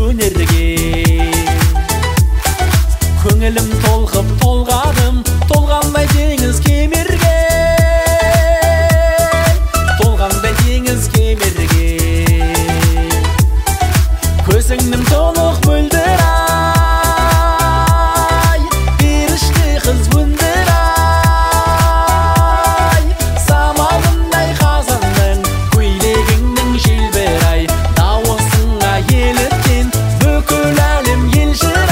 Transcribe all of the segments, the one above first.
өнерге. Көңілім толқып толғадым, толғандай теңіз кемерге. Толғандай теңіз кемерге. Көзіңнің толық мөлдір ай, періште қыз өндір ай. Самалындай қазанның, көйлегіңнің желбір ай. Дауысыңа еліткен бүкіл әлем елжір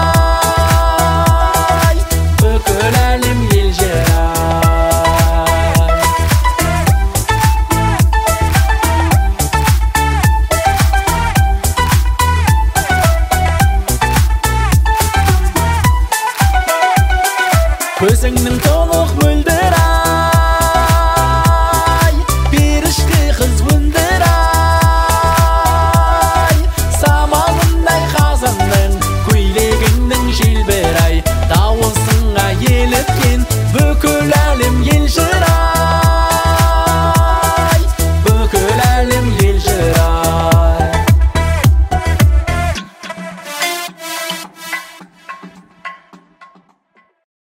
ай. Бүкіл әлем елжір ай. Көзіңнің